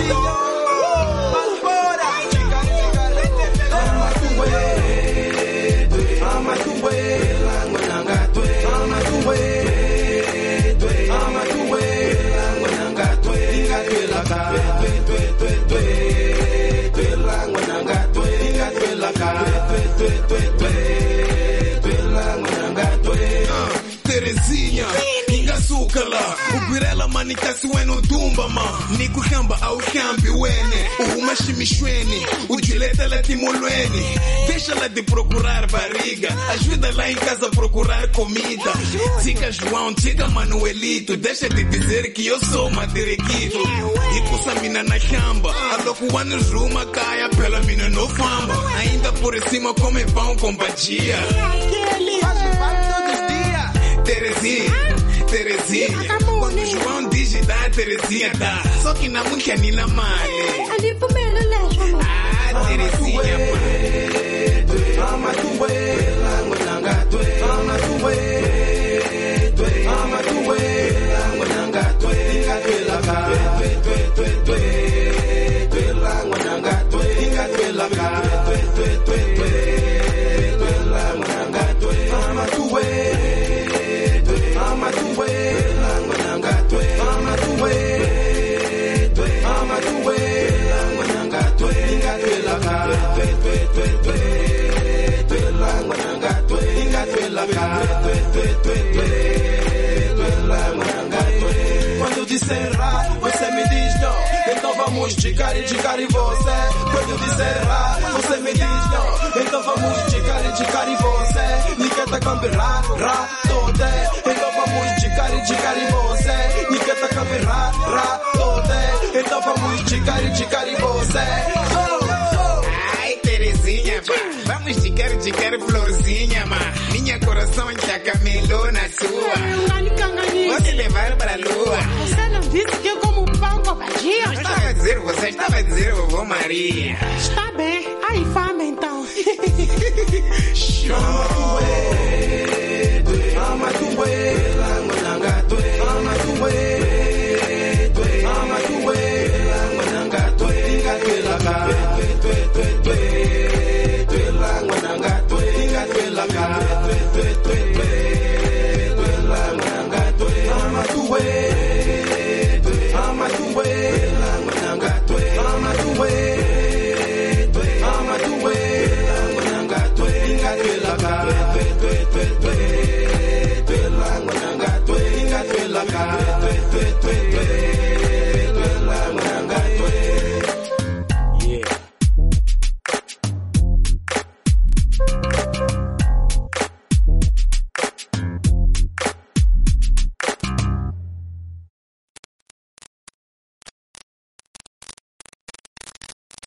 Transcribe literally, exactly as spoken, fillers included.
Terezinha, ingasukala ubirela manikasi wenu tumba ma niku hamba au hambi wene uhuma shimishweni ujileta la timolweni deixa la de procurar barriga ajuda lá em casa a procurar comida tica João, tica Manuelito deixa de dizer que eu sou madriquito e puxa mina na chamba aloku wanu ruma caia pela mina no famba ainda por cima come pão com batia Terezinha, Terezinha, quando o João diz dá, Terezinha dá, só que na música nem na male. Ali pro meu leite. Ah, Terezinha, mano. Ama tuwe, langonanga tuwe, ama tuwe, ama tuwe, langonanga tuwe, inga tuwe laka, tuwe tuwe tuwe tuwe, tuwe langonanga tuwe, inga tuwe laka, tuwe tuwe tuwe tuwe, tuwe langonanga tuwe, ama tuwe. Ama tuwe, langonanga tuwe, ama tuwe, ama tuwe, langonanga tuwe, inga tuwe laka, tuwe tuwe tuwe tuwe, tuwe langonanga tuwe, inga tuwe laka, tuwe tuwe tuwe tuwe, tuwe langonanga tuwe. Quando disser rá, você me diz não, então vamos dicar e dicar e você. Quando disser rá, você me diz não, então vamos dicar e dicar e você. Niketa cambirá, rá, toda. Então vamos dicar e dicar e você. Niketa cambirá, rá, toda. Então vamos dicar e dicar e você. Ai, Terezinha, pá. Vamos dicar e dicar florzinha, ma. Minha coração já camelou na sua. Vou te levar pra lua. Você não disse que eu como pão com batia? Eu estava a dizer, você estava a dizer, vovó Maria. Está bem, aí fama então. Ama tuwe, ama tuwe, langonanga tuwe, ama tuwe, ama tuwe, langonanga tuwe, inga tuwe laka, tuwe tuwe tuwe tuwe, tuwe langonanga tuwe, inga tuwe laka, tuwe tuwe tuwe tuwe, tuwe langonanga tuwe, ama tuwe, ama tuwe, langonanga tuwe, ama tuwe, ama tuwe, langonanga tuwe, inga tuwe laka, tuwe tuwe tuwe tuwe, tuwe langonanga tuwe, inga tuwe laka, tuwe tuwe tuwe tuwe.